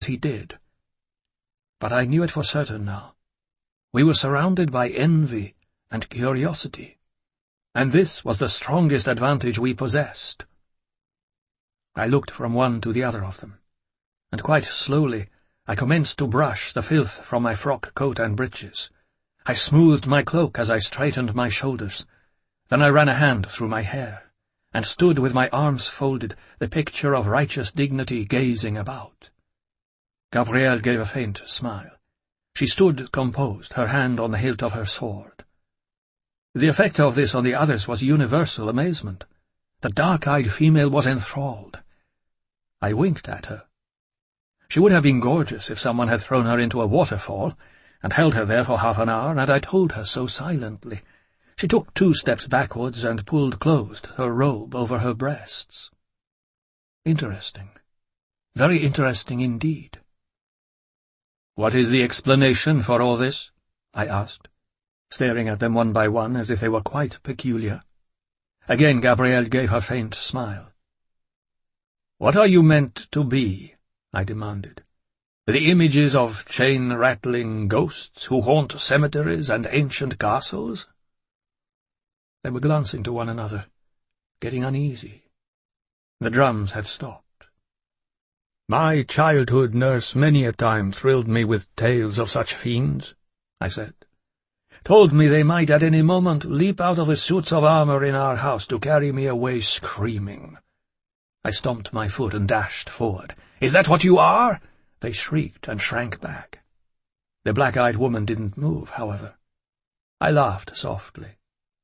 he did. But I knew it for certain now. We were surrounded by envy and curiosity, and this was the strongest advantage we possessed. I looked from one to the other of them, and quite slowly I commenced to brush the filth from my frock coat and breeches. I smoothed my cloak as I straightened my shoulders. Then I ran a hand through my hair, and stood with my arms folded, the picture of righteous dignity gazing about. Gabrielle gave a faint smile. She stood composed, her hand on the hilt of her sword. The effect of this on the others was universal amazement. The dark-eyed female was enthralled. I winked at her. She would have been gorgeous if someone had thrown her into a waterfall, and held her there for half an hour, and I told her so silently. She took 2 steps backwards and pulled closed her robe over her breasts. Interesting. Very interesting indeed. "What is the explanation for all this?" I asked, staring at them one by one as if they were quite peculiar. Again Gabrielle gave her faint smile. "What are you meant to be?" I demanded. "The images of chain-rattling ghosts who haunt cemeteries and ancient castles?" They were glancing to one another, getting uneasy. The drums had stopped. "My childhood nurse many a time thrilled me with tales of such fiends," I said. "Told me they might at any moment leap out of the suits of armor in our house to carry me away screaming." I stomped my foot and dashed forward. "Is that what you are?" They shrieked and shrank back. The black-eyed woman didn't move, however. I laughed softly.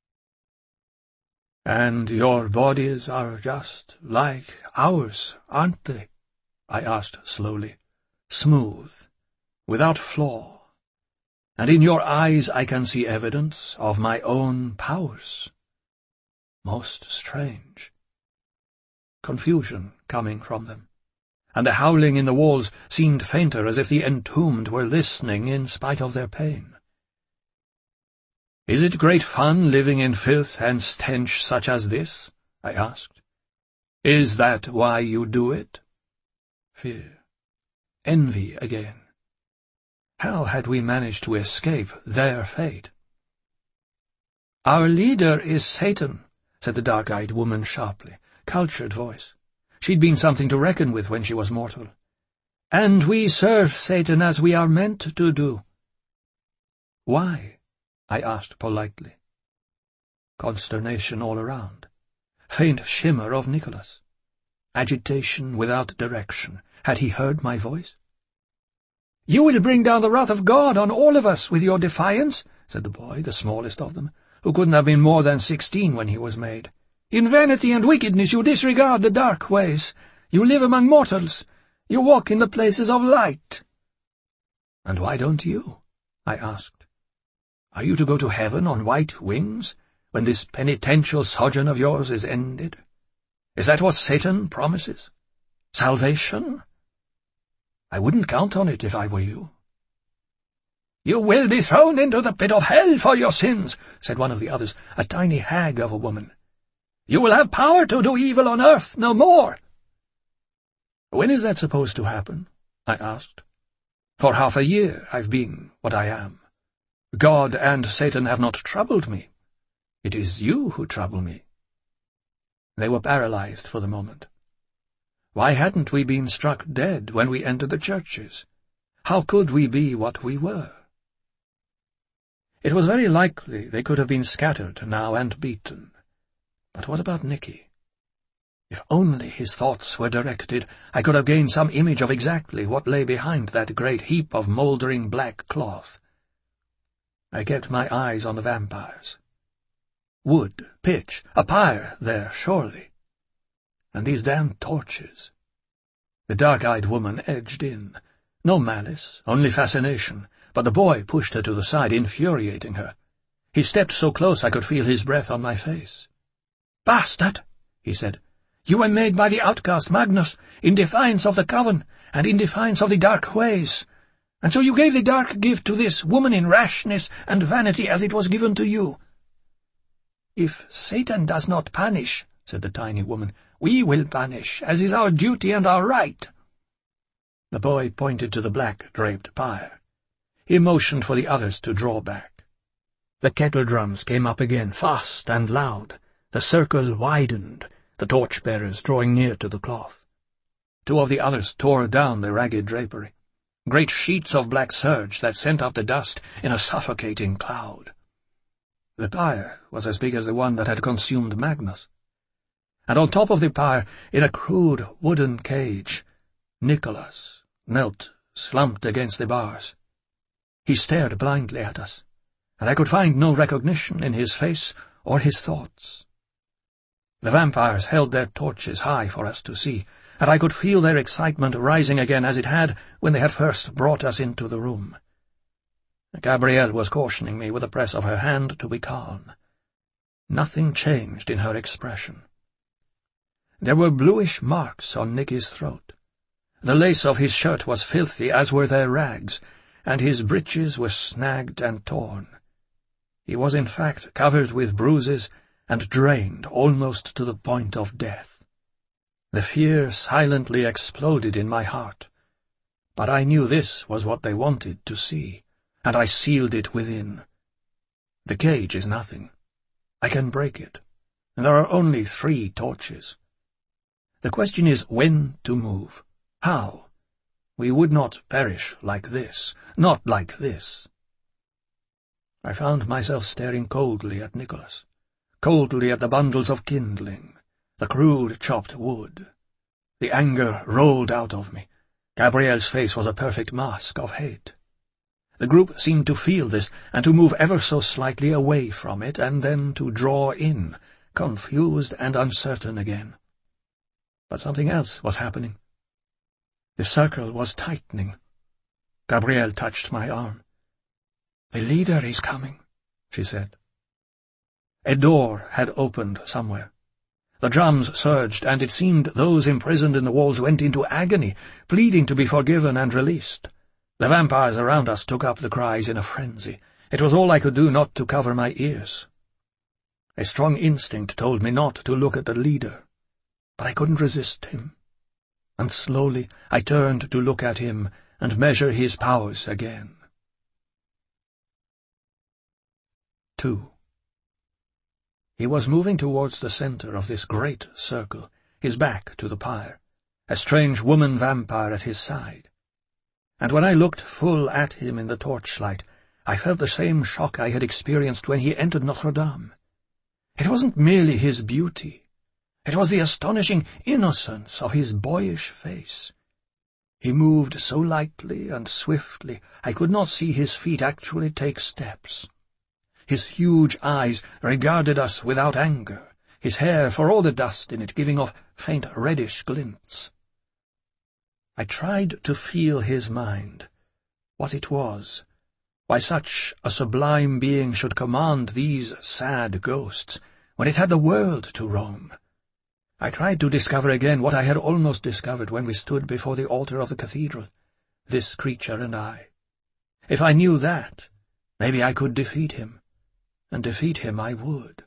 "And your bodies are just like ours, aren't they?" I asked slowly. "Smooth, without flaw. And in your eyes I can see evidence of my own powers. Most strange." Confusion coming from them, and the howling in the walls seemed fainter, as if the entombed were listening in spite of their pain. "Is it great fun living in filth and stench such as this?" I asked. "Is that why you do it?" Fear. Envy again. How had we managed to escape their fate? "Our leader is Satan," said the dark-eyed woman sharply, cultured voice. She'd been something to reckon with when she was mortal. "And we serve Satan as we are meant to do." "Why?" I asked politely. Consternation all around. Faint shimmer of Nicholas. Agitation without direction. Had he heard my voice? "You will bring down the wrath of God on all of us with your defiance," said the boy, the smallest of them, who couldn't have been more than 16 when he was made. "In vanity and wickedness you disregard the dark ways. You live among mortals. You walk in the places of light." "And why don't you?" I asked. "Are you to go to heaven on white wings, when this penitential sojourn of yours is ended? Is that what Satan promises? Salvation? I wouldn't count on it if I were you." "You will be thrown into the pit of hell for your sins," said one of the others, a tiny hag of a woman. "You will have power to do evil on earth no more." "When is that supposed to happen?" I asked. "For half a year I've been what I am. God and Satan have not troubled me. It is you who trouble me." They were paralyzed for the moment. Why hadn't we been struck dead when we entered the churches? How could we be what we were? It was very likely they could have been scattered now and beaten. But what about Nicky? If only his thoughts were directed, I could have gained some image of exactly what lay behind that great heap of mouldering black cloth. I kept my eyes on the vampires. Wood, pitch, a pyre there, surely. And these damned torches. The dark-eyed woman edged in. No malice, only fascination, but the boy pushed her to the side, infuriating her. He stepped so close I could feel his breath on my face. "Bastard!" he said. "You were made by the outcast Magnus, in defiance of the coven, and in defiance of the dark ways. And so you gave the dark gift to this woman in rashness and vanity as it was given to you." "If Satan does not punish," said the tiny woman, "we will punish, as is our duty and our right." The boy pointed to the black-draped pyre. He motioned for the others to draw back. The kettle-drums came up again, fast and loud. The circle widened, the torch-bearers drawing near to the cloth. Two of the others tore down the ragged drapery. Great sheets of black surged that sent up the dust in a suffocating cloud. The pyre was as big as the one that had consumed Magnus. And on top of the pyre, in a crude wooden cage, Nicholas knelt, slumped against the bars. He stared blindly at us, and I could find no recognition in his face or his thoughts. The vampires held their torches high for us to see, and I could feel their excitement rising again as it had when they had first brought us into the room. Gabrielle was cautioning me with a press of her hand to be calm. Nothing changed in her expression. There were bluish marks on Nicky's throat. The lace of his shirt was filthy, as were their rags, and his breeches were snagged and torn. He was in fact covered with bruises and drained almost to the point of death. The fear silently exploded in my heart, but I knew this was what they wanted to see, and I sealed it within. The cage is nothing. I can break it, and there are only 3 torches. The question is when to move. How? We would not perish like this, not like this. I found myself staring coldly at Nicholas, coldly at the bundles of kindling, the crude chopped wood. The anger rolled out of me. Gabrielle's face was a perfect mask of hate. The group seemed to feel this, and to move ever so slightly away from it, and then to draw in, confused and uncertain again. But something else was happening. The circle was tightening. Gabrielle touched my arm. "The leader is coming," she said. A door had opened somewhere. The drums surged, and it seemed those imprisoned in the walls went into agony, pleading to be forgiven and released. The vampires around us took up the cries in a frenzy. It was all I could do not to cover my ears. A strong instinct told me not to look at the leader, but I couldn't resist him. And slowly I turned to look at him and measure his powers again. 2. He was moving towards the center of this great circle, his back to the pyre, a strange woman vampire at his side. And when I looked full at him in the torchlight, I felt the same shock I had experienced when he entered Notre Dame. It wasn't merely his beauty. It was the astonishing innocence of his boyish face. He moved so lightly and swiftly I could not see his feet actually take steps. His huge eyes regarded us without anger, his hair, for all the dust in it, giving off faint reddish glints. I tried to feel his mind, what it was, why such a sublime being should command these sad ghosts, when it had the world to roam. I tried to discover again what I had almost discovered when we stood before the altar of the cathedral, this creature and I. If I knew that, maybe I could defeat him, and defeat him I would.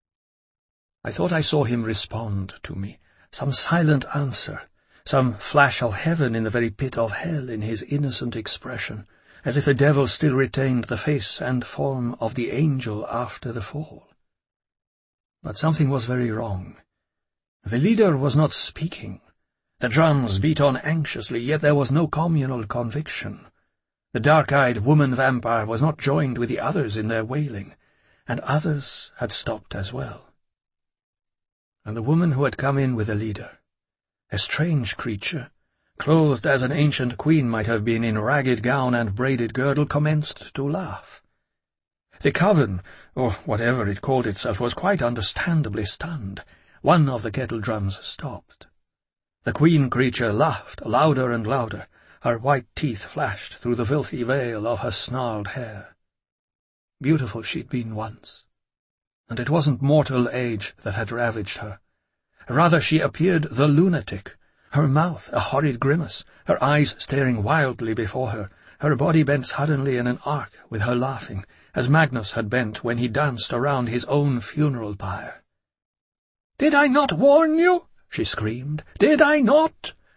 I thought I saw him respond to me, some silent answer, some flash of heaven in the very pit of hell in his innocent expression, as if the devil still retained the face and form of the angel after the fall. But something was very wrong. The leader was not speaking. The drums beat on anxiously, yet there was no communal conviction. The dark-eyed woman vampire was not joined with the others in their wailing, and others had stopped as well. And the woman who had come in with the leader, a strange creature, clothed as an ancient queen might have been in ragged gown and braided girdle, commenced to laugh. The coven, or whatever it called itself, was quite understandably stunned. One of the kettle-drums stopped. The queen creature laughed louder and louder. Her white teeth flashed through the filthy veil of her snarled hair. Beautiful she'd been once, and it wasn't mortal age that had ravaged her. Rather, she appeared the lunatic, her mouth a horrid grimace, her eyes staring wildly before her, her body bent suddenly in an arc with her laughing, as Magnus had bent when he danced around his own funeral pyre. "Did I not warn you?" she screamed. "Did I not?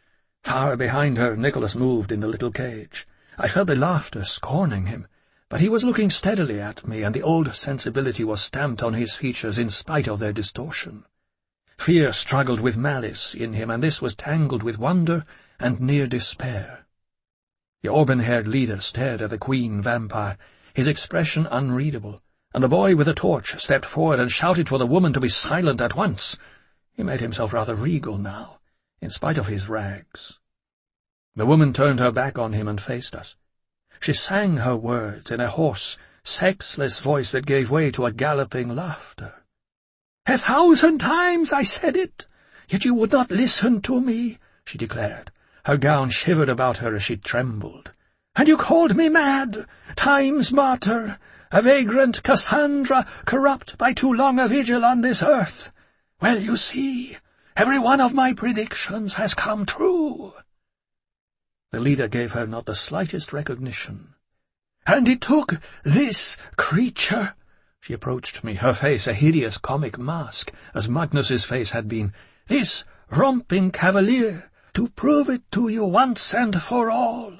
Far behind her, Nicholas moved in the little cage. I felt the laughter scorning him, but he was looking steadily at me, and the old sensibility was stamped on his features in spite of their distortion. Fear struggled with malice in him, and this was tangled with wonder and near despair. The auburn-haired leader stared at the queen vampire, his expression unreadable, and the boy with a torch stepped forward and shouted for the woman to be silent at once. He made himself rather regal now, in spite of his rags. The woman turned her back on him and faced us. She sang her words in a hoarse, sexless voice that gave way to a galloping laughter. "1,000 times I said it, yet you would not listen to me," she declared. Her gown shivered about her as she trembled. "And you called me mad, time's martyr, a vagrant Cassandra, corrupt by too long a vigil on this earth. Well, you see, every one of my predictions has come true." The leader gave her not the slightest recognition. "And it took this creature—" She approached me, her face a hideous comic mask, as Magnus's face had been, "this romping cavalier, to prove it to you once and for all."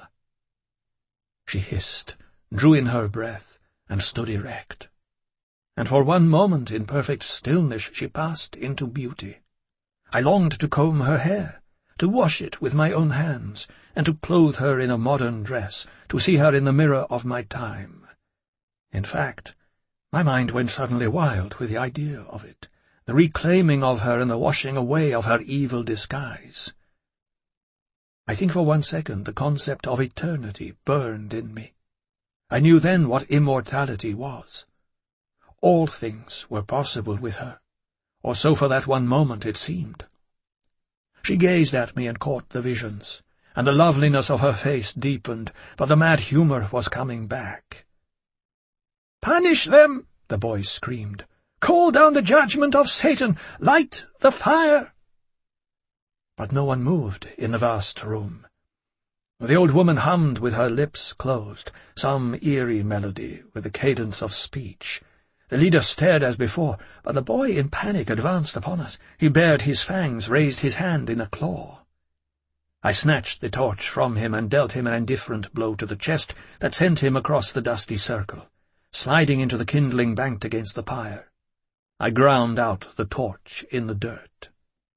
She hissed, drew in her breath, and stood erect. And for one moment in perfect stillness she passed into beauty. I longed to comb her hair, to wash it with my own hands, and to clothe her in a modern dress, to see her in the mirror of my time. In fact, my mind went suddenly wild with the idea of it, the reclaiming of her and the washing away of her evil disguise. I think for 1 second the concept of eternity burned in me. I knew then what immortality was. All things were possible with her, or so for that one moment it seemed. She gazed at me and caught the visions, and the loveliness of her face deepened, but the mad humour was coming back. "Punish them!" the boy screamed. "Call down the judgment of Satan! Light the fire!" But no one moved in the vast room. The old woman hummed with her lips closed, some eerie melody with the cadence of speech. The leader stared as before, but the boy in panic advanced upon us. He bared his fangs, raised his hand in a claw. I snatched the torch from him and dealt him an indifferent blow to the chest that sent him across the dusty circle, sliding into the kindling banked against the pyre. I ground out the torch in the dirt.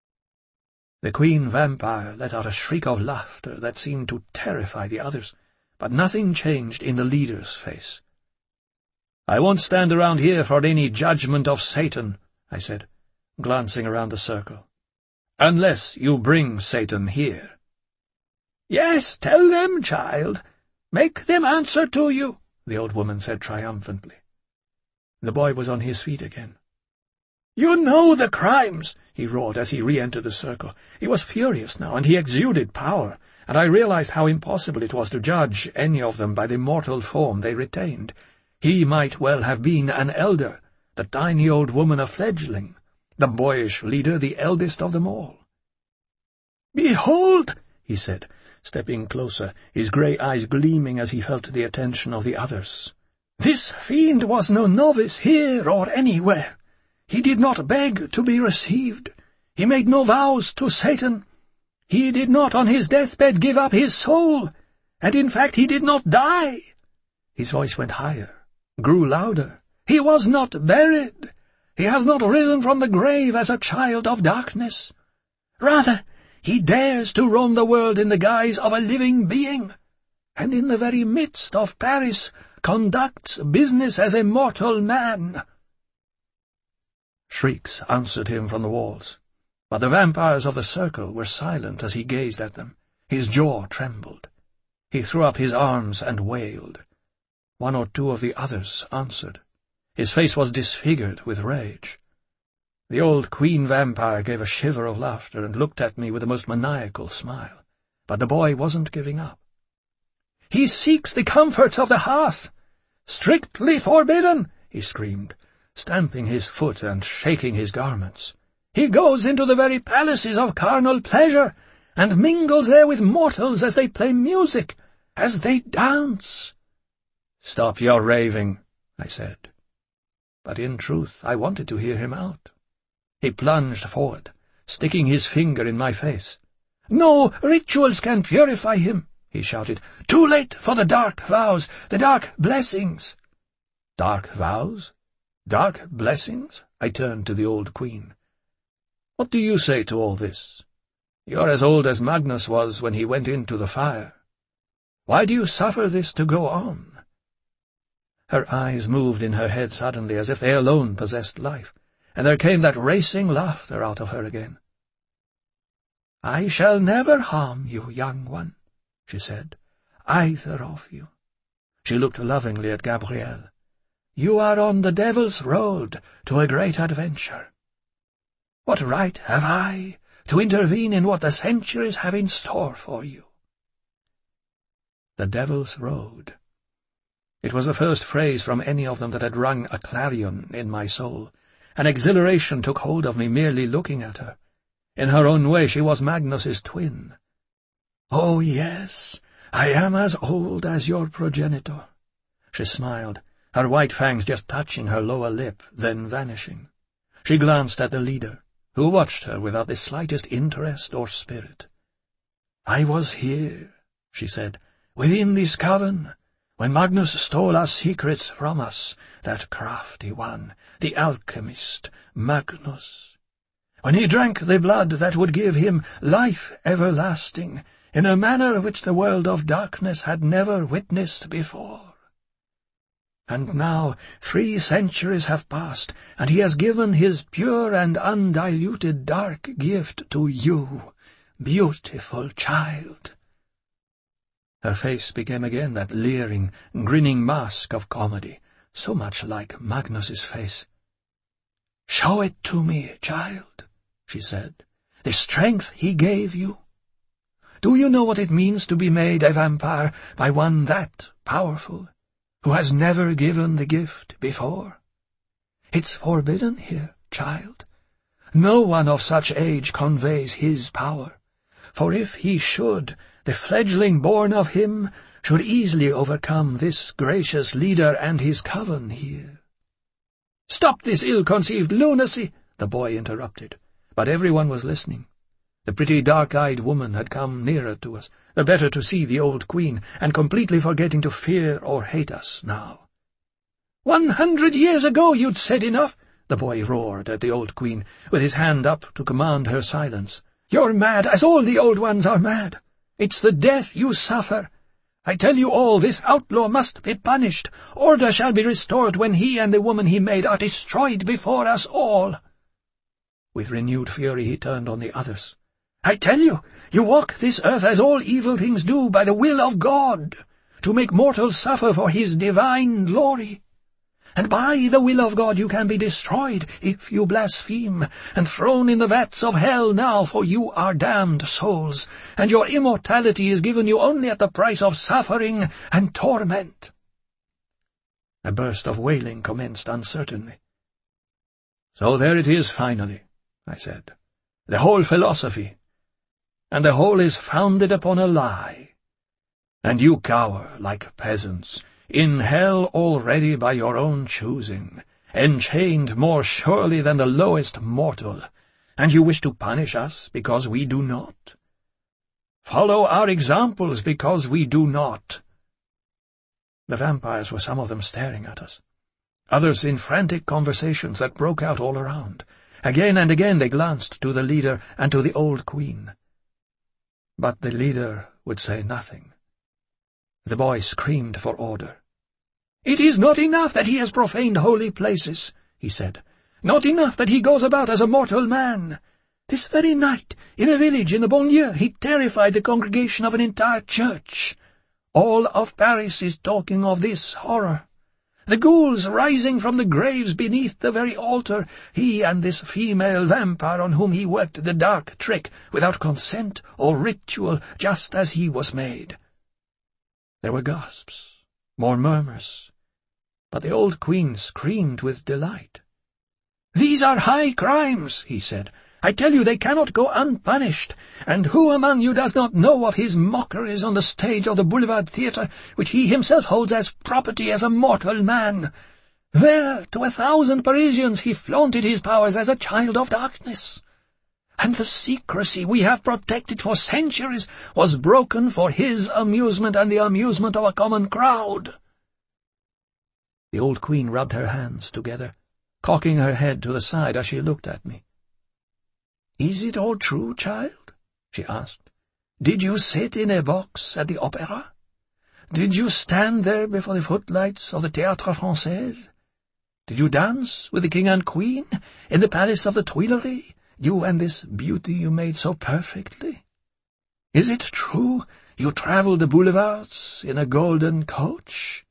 The queen vampire let out a shriek of laughter that seemed to terrify the others, but nothing changed in the leader's face. "I won't stand around here for any judgment of Satan," I said, glancing around the circle. "Unless you bring Satan here." "Yes, tell them, child. Make them answer to you," the old woman said triumphantly. The boy was on his feet again. "You know the crimes," he roared as he re-entered the circle. He was furious now, and he exuded power, and I realized how impossible it was to judge any of them by the mortal form they retained. He might well have been an elder, the tiny old woman a fledgling, the boyish leader the eldest of them all. "Behold," he said, stepping closer, his grey eyes gleaming as he felt the attention of the others. "This fiend was no novice here or anywhere. He did not beg to be received. He made no vows to Satan. He did not on his deathbed give up his soul, and in fact he did not die." His voice went higher, grew louder. "He was not buried. He has not risen from the grave as a child of darkness. Rather, he dares to roam the world in the guise of a living being, and in the very midst of Paris conducts business as a mortal man." Shrieks answered him from the walls, but the vampires of the circle were silent as he gazed at them. His jaw trembled. He threw up his arms and wailed. One or two of the others answered. His face was disfigured with rage. The old queen vampire gave a shiver of laughter and looked at me with the most maniacal smile, but the boy wasn't giving up. "He seeks the comforts of the hearth. Strictly forbidden," he screamed, stamping his foot and shaking his garments. "He goes into the very palaces of carnal pleasure, and mingles there with mortals as they play music, as they dance." "Stop your raving," I said. But in truth I wanted to hear him out. He plunged forward, sticking his finger in my face. No rituals can purify him, he shouted. Too late for the dark vows, the dark blessings. Dark vows? Dark blessings? I turned to the old queen. What do you say to all this? You're as old as Magnus was when he went into the fire. Why do you suffer this to go on? Her eyes moved in her head suddenly as if they alone possessed life, and there came that racing laughter out of her again. I shall never harm you, young one, she said, either of you. She looked lovingly at Gabrielle. You are on the devil's road to a great adventure. What right have I to intervene in what the centuries have in store for you? The devil's road. It was the first phrase from any of them that had rung a clarion in my soul. An exhilaration took hold of me merely looking at her. In her own way she was Magnus's twin. Oh, yes, I am as old as your progenitor. She smiled, her white fangs just touching her lower lip, then vanishing. She glanced at the leader, who watched her without the slightest interest or spirit. I was here, she said, within this cavern, when Magnus stole our secrets from us, that crafty one, the alchemist, Magnus. When he drank the blood that would give him life everlasting, in a manner which the world of darkness had never witnessed before. And now 3 centuries have passed, and he has given his pure and undiluted dark gift to you, beautiful child. Her face became again that leering, grinning mask of comedy, so much like Magnus's face. Show it to me, child, she said, the strength he gave you. Do you know what it means to be made a vampire by one that powerful, who has never given the gift before? It's forbidden here, child. No one of such age conveys his power, for if he should, the fledgling born of him should easily overcome this gracious leader and his coven here. Stop this ill-conceived lunacy, the boy interrupted, but everyone was listening. The pretty dark-eyed woman had come nearer to us, the better to see the old queen, and completely forgetting to fear or hate us now. 100 years ago you'd said enough, the boy roared at the old queen, with his hand up to command her silence. You're mad, as all the old ones are mad. It's the death you suffer. I tell you all, this outlaw must be punished. Order shall be restored when he and the woman he made are destroyed before us all. With renewed fury he turned on the others. I tell you, you walk this earth as all evil things do by the will of God, to make mortals suffer for his divine glory. And by the will of God you can be destroyed if you blaspheme, and thrown in the vats of hell now, for you are damned souls, and your immortality is given you only at the price of suffering and torment. A burst of wailing commenced uncertainly. So there it is finally, I said, the whole philosophy. And the whole is founded upon a lie. And you cower like peasants, in hell already by your own choosing, enchained more surely than the lowest mortal, and you wish to punish us because we do not. Follow our examples because we do not. The vampires were some of them staring at us, others in frantic conversations that broke out all around. Again and again they glanced to the leader and to the old queen. But the leader would say nothing. The boy screamed for order. It is not enough that he has profaned holy places, he said. Not enough that he goes about as a mortal man. This very night, in a village in the banlieue, he terrified the congregation of an entire church. All of Paris is talking of this horror. The ghouls rising from the graves beneath the very altar, he and this female vampire on whom he worked the dark trick, without consent or ritual, just as he was made. There were gasps, more murmurs, but the old queen screamed with delight. These are high crimes, he said. I tell you they cannot go unpunished, and who among you does not know of his mockeries on the stage of the Boulevard Theatre, which he himself holds as property as a mortal man? There, to 1,000 Parisians, he flaunted his powers as a child of darkness. and the secrecy we have protected for centuries was broken for his amusement and the amusement of a common crowd." The old queen rubbed her hands together, cocking her head to the side as she looked at me. "Is it all true, child?" she asked. "Did you sit in a box at the opera? Did you stand there before the footlights of the Théâtre Français? Did you dance with the king and queen in the palace of the Tuileries, you and this beauty you made so perfectly? Is it true you travelled the boulevards in a golden coach?"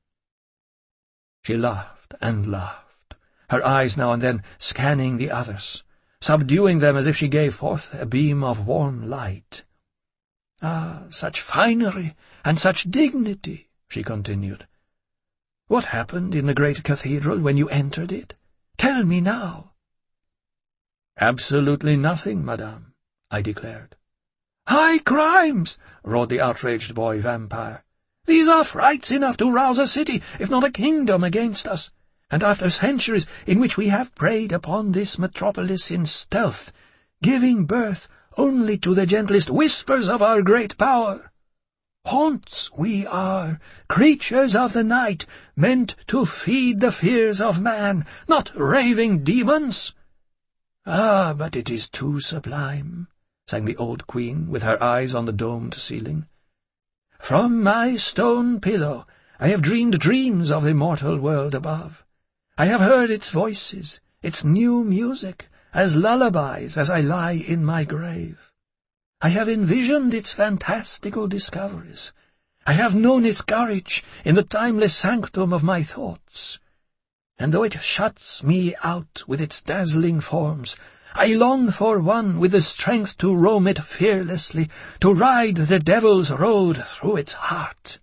She laughed and laughed, her eyes now and then scanning the others, subduing them as if she gave forth a beam of warm light. "Ah, such finery and such dignity," she continued. "What happened in the great cathedral when you entered it? Tell me now." "Absolutely nothing, madame," I declared. "High crimes!" roared the outraged boy vampire. "These are frights enough to rouse a city, if not a kingdom, against us. And after centuries in which we have preyed upon this metropolis in stealth, giving birth only to the gentlest whispers of our great power. Haunts we are, creatures of the night, meant to feed the fears of man, not raving demons." "Ah, but it is too sublime," sang the old queen, with her eyes on the domed ceiling. "From my stone pillow I have dreamed dreams of the immortal world above. I have heard its voices, its new music, as lullabies as I lie in my grave. I have envisioned its fantastical discoveries. I have known its courage in the timeless sanctum of my thoughts. And though it shuts me out with its dazzling forms, I long for one with the strength to roam it fearlessly, to ride the devil's road through its heart."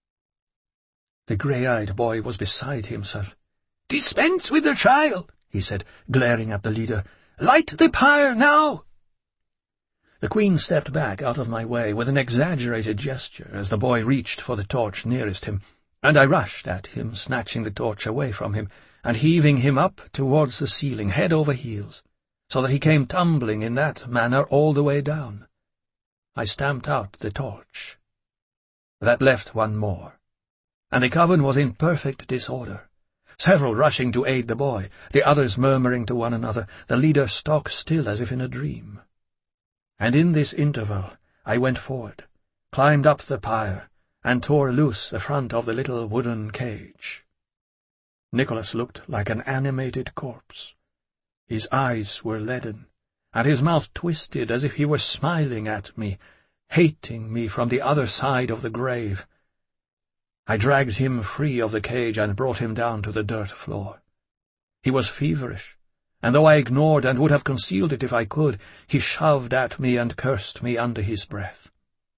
The grey-eyed boy was beside himself. "Dispense with the child," he said, glaring at the leader. "Light the pyre now!" The queen stepped back out of my way with an exaggerated gesture as the boy reached for the torch nearest him, and I rushed at him, snatching the torch away from him and heaving him up towards the ceiling, head over heels, so that he came tumbling in that manner all the way down. I stamped out the torch. That left one more, and the coven was in perfect disorder. Several rushing to aid the boy, the others murmuring to one another, the leader stock still as if in a dream. And in this interval I went forward, climbed up the pyre, and tore loose the front of the little wooden cage. Nicholas looked like an animated corpse. His eyes were leaden, and his mouth twisted as if he were smiling at me, hating me from the other side of the grave. I dragged him free of the cage and brought him down to the dirt floor. He was feverish, and though I ignored and would have concealed it if I could, he shoved at me and cursed me under his breath.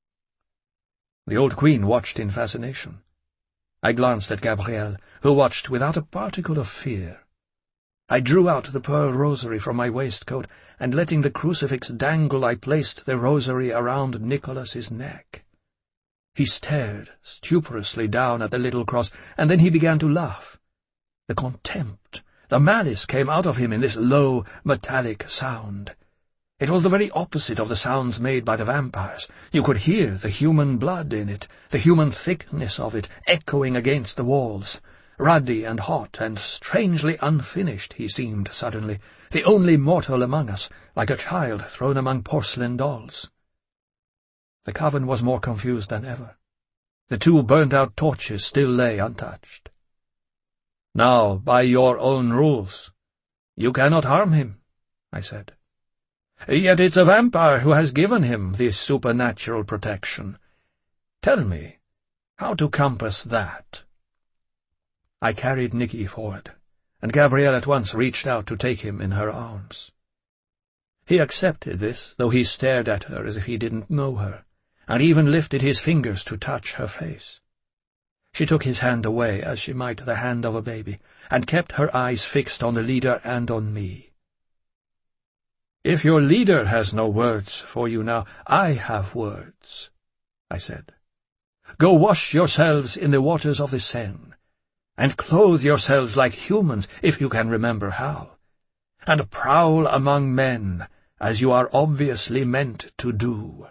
The old queen watched in fascination. I glanced at Gabrielle, who watched without a particle of fear. I drew out the pearl rosary from my waistcoat, and letting the crucifix dangle, I placed the rosary around Nicholas's neck. He stared stuperously down at the little cross, and then he began to laugh. The contempt, the malice came out of him in this low, metallic sound. It was the very opposite of the sounds made by the vampires. You could hear the human blood in it, the human thickness of it, echoing against the walls. Ruddy and hot and strangely unfinished he seemed suddenly, the only mortal among us, like a child thrown among porcelain dolls. The coven was more confused than ever. The two burnt-out torches still lay untouched. "Now, by your own rules, you cannot harm him," I said. "Yet it's a vampire who has given him this supernatural protection. Tell me, how to compass that?" I carried Nicky forward, and Gabrielle at once reached out to take him in her arms. He accepted this, though he stared at her as if he didn't know her, and even lifted his fingers to touch her face. She took his hand away as she might the hand of a baby, and kept her eyes fixed on the leader and on me. "If your leader has no words for you now, I have words," I said. "Go wash yourselves in the waters of the Seine, and clothe yourselves like humans, if you can remember how, and prowl among men, as you are obviously meant to do."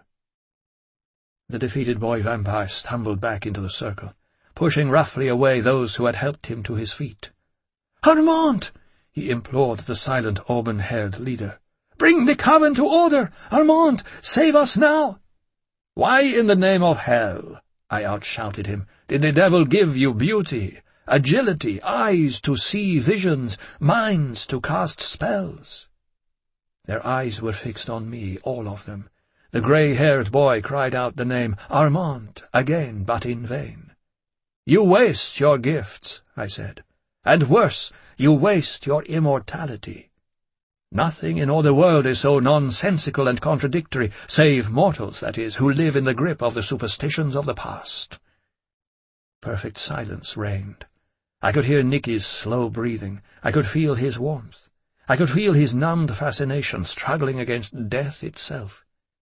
The defeated boy vampire stumbled back into the circle, pushing roughly away those who had helped him to his feet. "Armand!" he implored the silent auburn-haired leader. "Bring the coven to order! Armand, save us now!" "Why in the name of hell," I outshouted him, "did the devil give you beauty, agility, eyes to see visions, minds to cast spells?" Their eyes were fixed on me, all of them. The grey-haired boy cried out the name Armand again, but in vain. "You waste your gifts," I said, "and worse, you waste your immortality. Nothing in all the world is so nonsensical and contradictory, save mortals, that is, who live in the grip of the superstitions of the past." Perfect silence reigned. I could hear Nicky's slow breathing. I could feel his warmth. I could feel his numbed fascination struggling against death itself.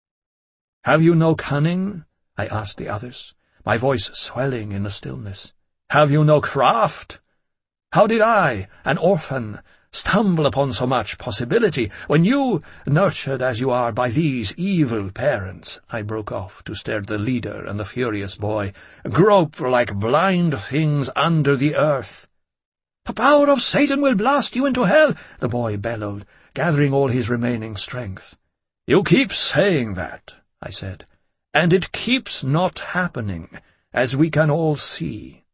"Have you no cunning?" I asked the others, my voice swelling in the stillness. "Have you no craft? How did I, an orphan, stumble upon so much possibility, when you, nurtured as you are by these evil parents," I broke off to stare at the leader and the furious boy, "grope like blind things under the earth?" "The power of Satan will blast you into hell," the boy bellowed, gathering all his remaining strength. "You keep saying that," I said, "and it keeps not happening, as we can all see."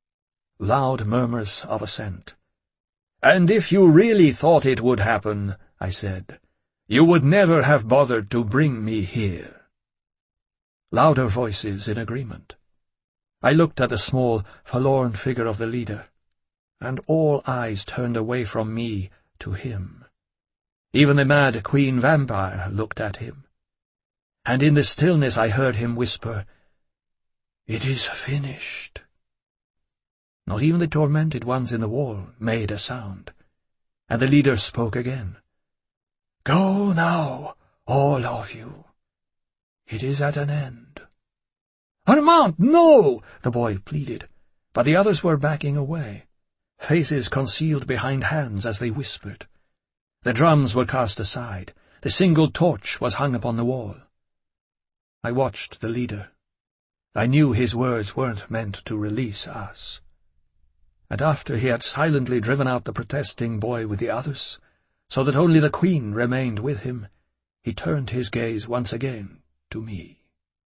Loud murmurs of assent. "And if you really thought it would happen," I said, "you would never have bothered to bring me here." Louder voices in agreement. I looked at the small, forlorn figure of the leader, and all eyes turned away from me to him. Even the mad queen vampire looked at him. And in the stillness I heard him whisper, "It is finished." Not even the tormented ones in the wall made a sound, and the leader spoke again. "Go now, all of you. It is at an end." "Armand, no!" the boy pleaded, but the others were backing away, faces concealed behind hands as they whispered. The drums were cast aside. The single torch was hung upon the wall. I watched the leader. I knew his words weren't meant to release us. And after he had silently driven out the protesting boy with the others, so that only the queen remained with him, he turned his gaze once again to me.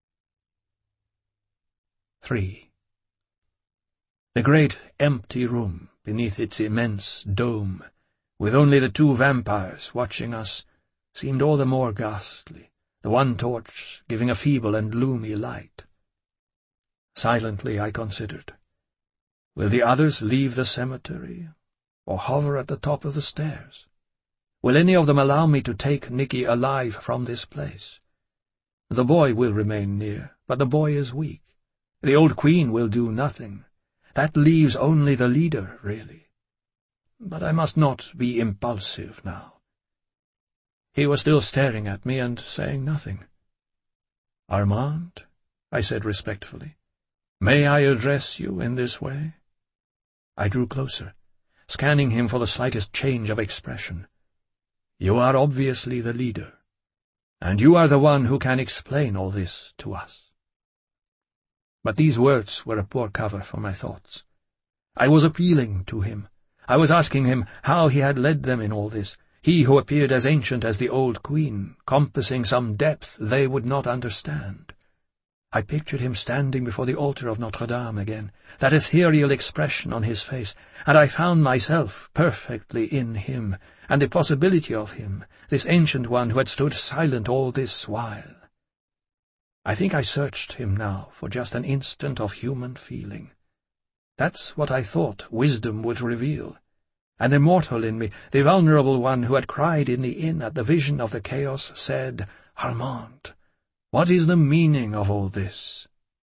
3. The great empty room beneath its immense dome, with only the two vampires watching us, seemed all the more ghastly, the one torch giving a feeble and gloomy light. Silently I considered. Will the others leave the cemetery, or hover at the top of the stairs? Will any of them allow me to take Nicky alive from this place? The boy will remain near, but the boy is weak. The old queen will do nothing. That leaves only the leader, really. But I must not be impulsive now. He was still staring at me and saying nothing. "Armand," I said respectfully, "may I address you in this way?" I drew closer, scanning him for the slightest change of expression. "You are obviously the leader, and you are the one who can explain all this to us." But these words were a poor cover for my thoughts. I was appealing to him. I was asking him how he had led them in all this, he who appeared as ancient as the old queen, compassing some depth they would not understand. I pictured him standing before the altar of Notre Dame again, that ethereal expression on his face, and I found myself perfectly in him, and the possibility of him, this ancient one who had stood silent all this while. I think I searched him now for just an instant of human feeling. That's what I thought wisdom would reveal. And the mortal in me, the vulnerable one who had cried in the inn at the vision of the chaos, said, "Armand, what is the meaning of all this?"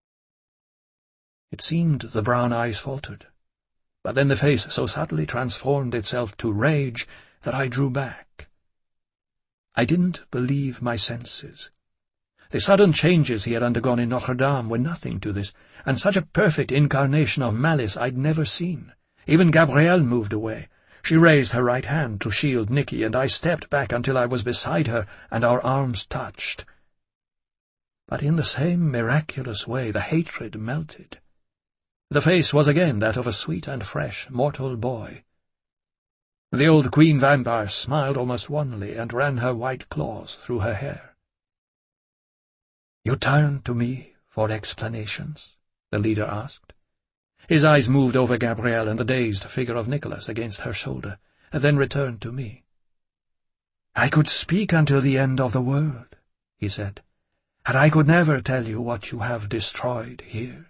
It seemed the brown eyes faltered, but then the face so subtly transformed itself to rage that I drew back. I didn't believe my senses. The sudden changes he had undergone in Notre Dame were nothing to this, and such a perfect incarnation of malice I'd never seen. Even Gabrielle moved away. She raised her right hand to shield Nicky, and I stepped back until I was beside her and our arms touched. But in the same miraculous way the hatred melted. The face was again that of a sweet and fresh mortal boy. The old queen vampire smiled almost wanly and ran her white claws through her hair. "You turn to me for explanations?" the leader asked. His eyes moved over Gabrielle and the dazed figure of Nicholas against her shoulder, and then returned to me. "I could speak until the end of the world," he said, "and I could never tell you what you have destroyed here."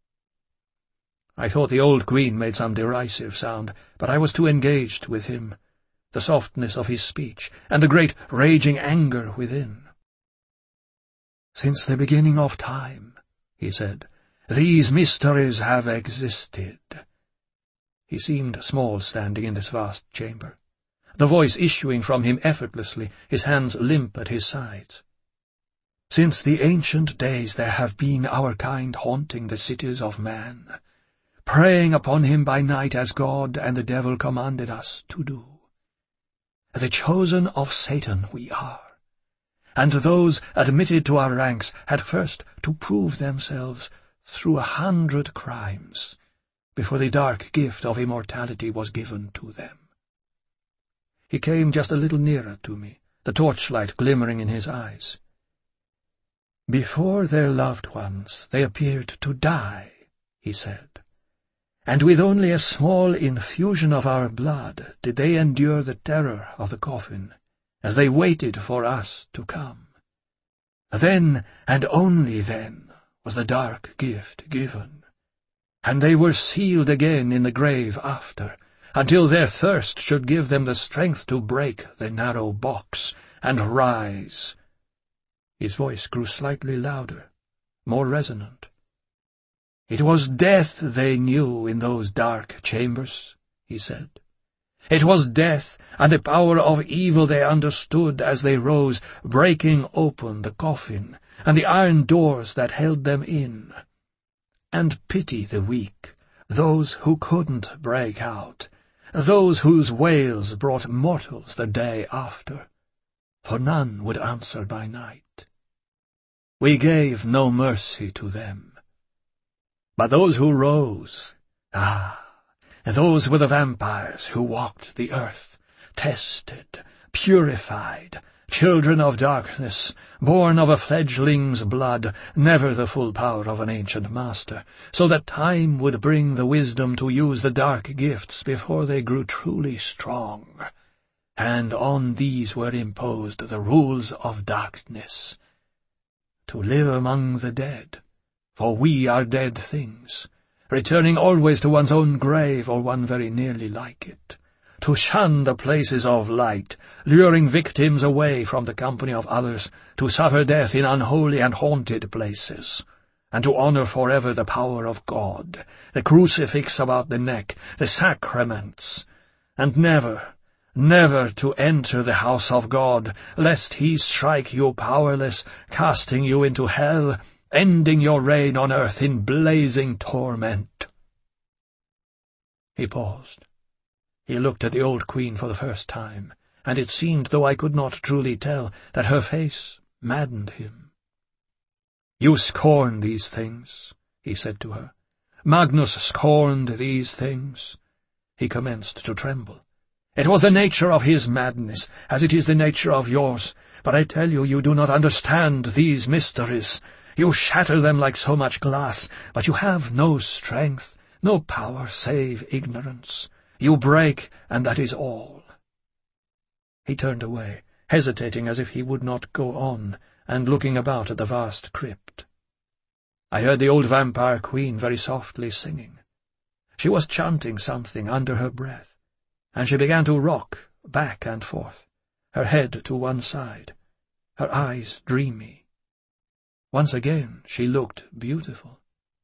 I thought the old queen made some derisive sound, but I was too engaged with him, the softness of his speech, and the great raging anger within. "Since the beginning of time," he said, "these mysteries have existed." He seemed small standing in this vast chamber, the voice issuing from him effortlessly, his hands limp at his sides. "Since the ancient days there have been our kind haunting the cities of man, preying upon him by night as God and the devil commanded us to do. The chosen of Satan we are, and those admitted to our ranks had first to prove themselves through 100 crimes before the dark gift of immortality was given to them." He came just a little nearer to me, the torchlight glimmering in his eyes. "Before their loved ones they appeared to die," he said, "and with only a small infusion of our blood did they endure the terror of the coffin, as they waited for us to come. Then, and only then, was the dark gift given, and they were sealed again in the grave after, until their thirst should give them the strength to break the narrow box and rise." His voice grew slightly louder, more resonant. "It was death they knew in those dark chambers," he said. "It was death and the power of evil they understood as they rose, breaking open the coffin and the iron doors that held them in. And pity the weak, those who couldn't break out, those whose wails brought mortals the day after, for none would answer by night. We gave no mercy to them. But those who rose, those were the vampires who walked the earth, tested, purified, children of darkness, born of a fledgling's blood, never the full power of an ancient master, so that time would bring the wisdom to use the dark gifts before they grew truly strong. And on these were imposed the rules of darkness. To live among the dead, for we are dead things, returning always to one's own grave or one very nearly like it. To shun the places of light, luring victims away from the company of others, to suffer death in unholy and haunted places, and to honor forever the power of God, the crucifix about the neck, the sacraments, and never, never to enter the house of God, lest he strike you powerless, casting you into hell, ending your reign on earth in blazing torment." He paused. He looked at the old queen for the first time, and it seemed, though I could not truly tell, that her face maddened him. "You scorn these things," he said to her. "Magnus scorned these things." He commenced to tremble. "It was the nature of his madness, as it is the nature of yours, but I tell you, you do not understand these mysteries. You shatter them like so much glass, but you have no strength, no power save ignorance. You break, and that is all." He turned away, hesitating as if he would not go on, and looking about at the vast crypt. I heard the old vampire queen very softly singing. She was chanting something under her breath, and she began to rock back and forth, her head to one side, her eyes dreamy. Once again she looked beautiful.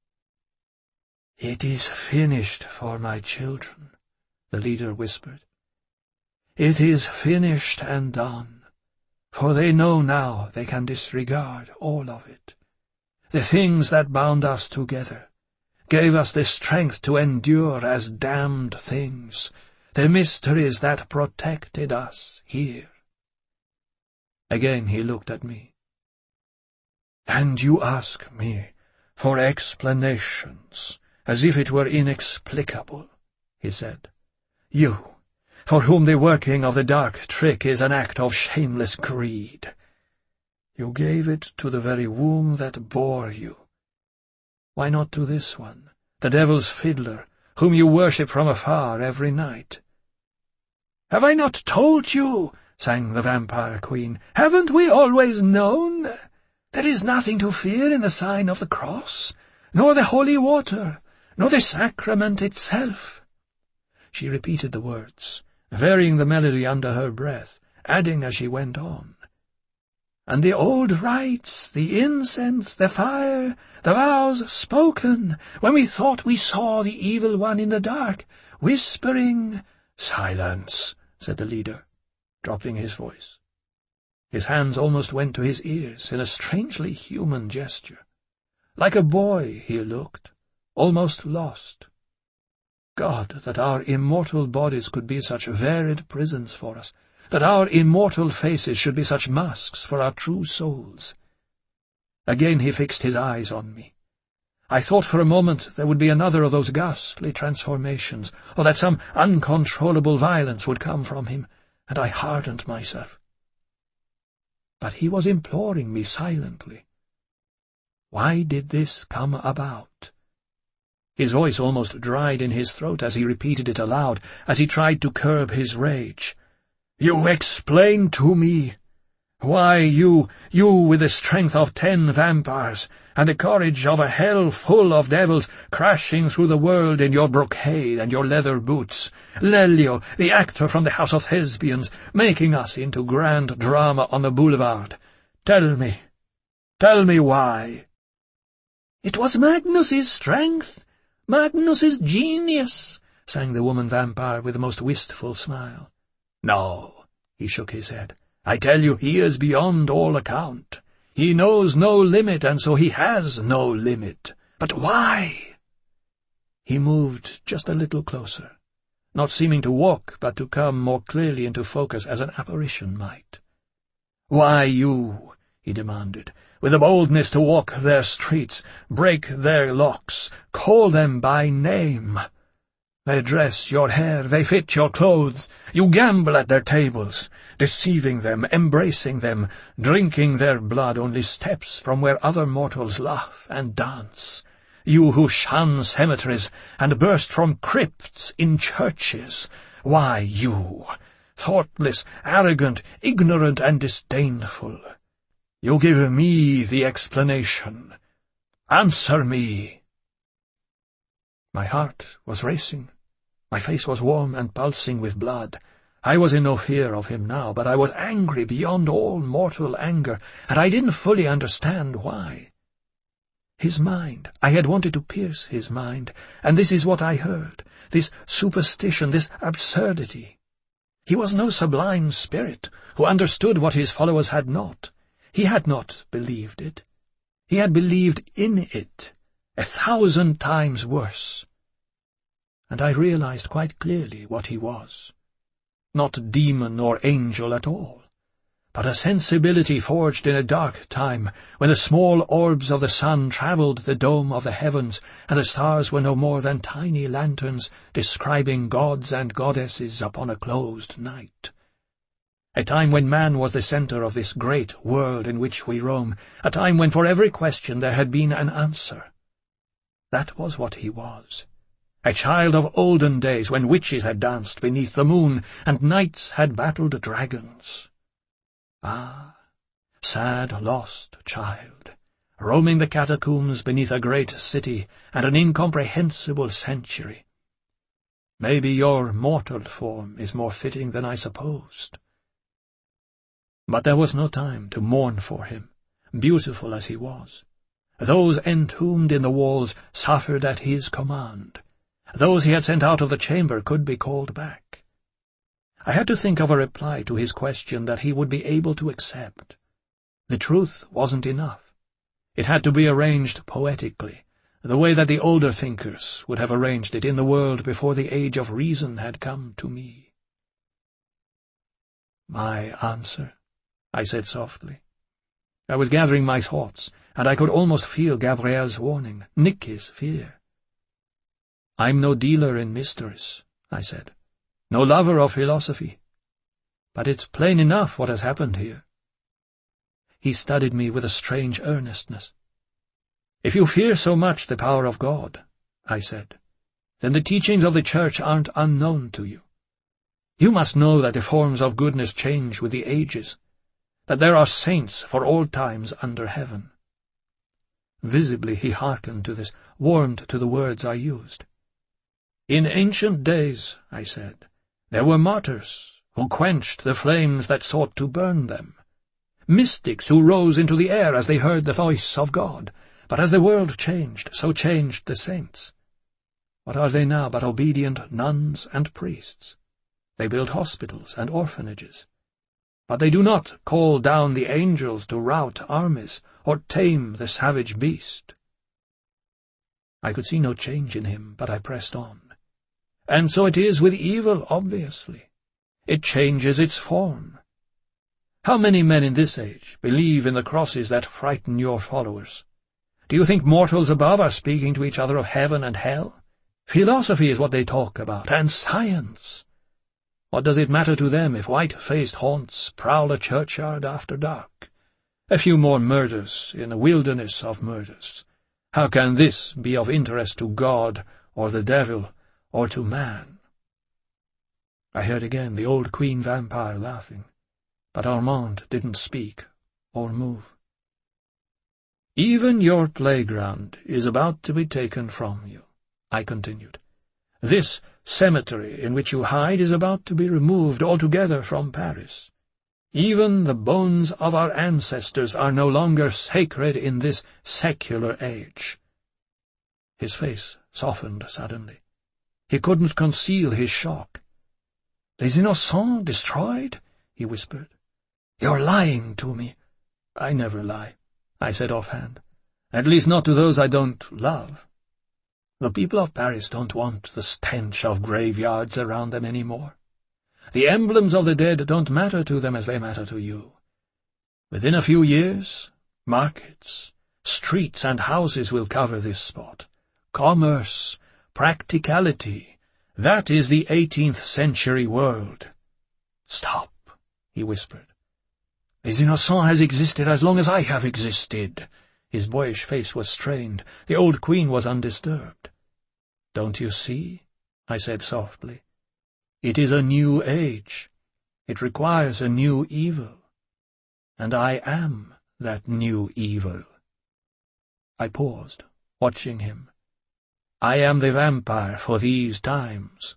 "It is finished for my children," the leader whispered. "It is finished and done, for they know now they can disregard all of it. The things that bound us together, gave us the strength to endure as damned things, the mysteries that protected us here. Again he looked at me. "And you ask me for explanations, as if it were inexplicable," he said. "You, for whom the working of the dark trick is an act of shameless greed. You gave it to the very womb that bore you. Why not to this one, the devil's fiddler, whom you worship from afar every night?" "Have I not told you?" sang the vampire queen. "Haven't we always known? There is nothing to fear in the sign of the cross, nor the holy water, nor the sacrament itself." She repeated the words, varying the melody under her breath, adding as she went on, "And the old rites, the incense, the fire, the vows spoken, when we thought we saw the evil one in the dark, whispering—" "Silence," said the leader, dropping his voice. His hands almost went to his ears in a strangely human gesture. Like a boy he looked, almost lost. God, that our immortal bodies could be such varied prisons for us, that our immortal faces should be such masks for our true souls. Again he fixed his eyes on me. I thought for a moment there would be another of those ghastly transformations, or that some uncontrollable violence would come from him, and I hardened myself. But he was imploring me silently. Why did this come about? His voice almost dried in his throat as he repeated it aloud, as he tried to curb his rage. "You explain to me. Why, you with the strength of 10 vampires, and the courage of a hell full of devils, crashing through the world in your brocade and your leather boots. Lelio, the actor from the House of Thespians, making us into grand drama on the boulevard. Tell me why." "It was Magnus's strength, Magnus's genius," sang the woman vampire with the most wistful smile. "No," he shook his head. "I tell you, he is beyond all account. He knows no limit, and so he has no limit. But why?" He moved just a little closer, not seeming to walk, but to come more clearly into focus as an apparition might. "Why you," he demanded, "with the boldness to walk their streets, break their locks, call them by name? They dress your hair, they fit your clothes, you gamble at their tables, deceiving them, embracing them, drinking their blood only steps from where other mortals laugh and dance. You who shun cemeteries and burst from crypts in churches. Why you, thoughtless, arrogant, ignorant and disdainful? You give me the explanation. Answer me." My heart was racing. My face was warm and pulsing with blood. I was in no fear of him now, but I was angry beyond all mortal anger, and I didn't fully understand why. His mind, I had wanted to pierce his mind, and this is what I heard, this superstition, this absurdity. He was no sublime spirit, who understood what his followers had not. He had not believed it. He had believed in it, 1,000 times worse. And I realized quite clearly what he was. Not demon or angel at all, but a sensibility forged in a dark time, when the small orbs of the sun travelled the dome of the heavens, and the stars were no more than tiny lanterns describing gods and goddesses upon a closed night. A time when man was the centre of this great world in which we roam, a time when for every question there had been an answer. That was what he was. A child of olden days, when witches had danced beneath the moon, and knights had battled dragons. Ah, sad lost child, roaming the catacombs beneath a great city and an incomprehensible century. Maybe your mortal form is more fitting than I supposed. But there was no time to mourn for him, beautiful as he was. Those entombed in the walls suffered at his command. Those he had sent out of the chamber could be called back. I had to think of a reply to his question that he would be able to accept. The truth wasn't enough. It had to be arranged poetically, the way that the older thinkers would have arranged it in the world before the age of reason had come to me. "My answer," I said softly. I was gathering my thoughts, and I could almost feel Gabrielle's warning, Nicky's fear. "I'm no dealer in mysteries," I said, "no lover of philosophy. But it's plain enough what has happened here." He studied me with a strange earnestness. "If you fear so much the power of God," I said, "then the teachings of the Church aren't unknown to you. You must know that the forms of goodness change with the ages, that there are saints for all times under heaven." Visibly he hearkened to this, warmed to the words I used. "In ancient days," I said, "there were martyrs who quenched the flames that sought to burn them, mystics who rose into the air as they heard the voice of God. But as the world changed, so changed the saints. What are they now but obedient nuns and priests? They build hospitals and orphanages. But they do not call down the angels to rout armies or tame the savage beast." I could see no change in him, but I pressed on. "And so it is with evil, obviously. It changes its form. How many men in this age believe in the crosses that frighten your followers? Do you think mortals above are speaking to each other of heaven and hell? Philosophy is what they talk about, and science. What does it matter to them if white-faced haunts prowl a churchyard after dark? A few more murders in a wilderness of murders. How can this be of interest to God or the devil or to man?" I heard again the old queen vampire laughing, but Armand didn't speak or move. "Even your playground is about to be taken from you," I continued. "This cemetery in which you hide is about to be removed altogether from Paris. Even the bones of our ancestors are no longer sacred in this secular age." His face softened suddenly. He couldn't conceal his shock. "Les Innocents destroyed?" he whispered. "You're lying to me." "I never lie," I said offhand. "At least not to those I don't love. The people of Paris don't want the stench of graveyards around them any more. The emblems of the dead don't matter to them as they matter to you. Within a few years, markets, streets and houses will cover this spot. Commerce, practicality, that is the 18th century world." "Stop," he whispered. "Les Innocents has existed as long as I have existed." His boyish face was strained. The old queen was undisturbed. "Don't you see?" I said softly. "It is a new age. It requires a new evil. And I am that new evil." I paused, watching him. "I am the vampire for these times."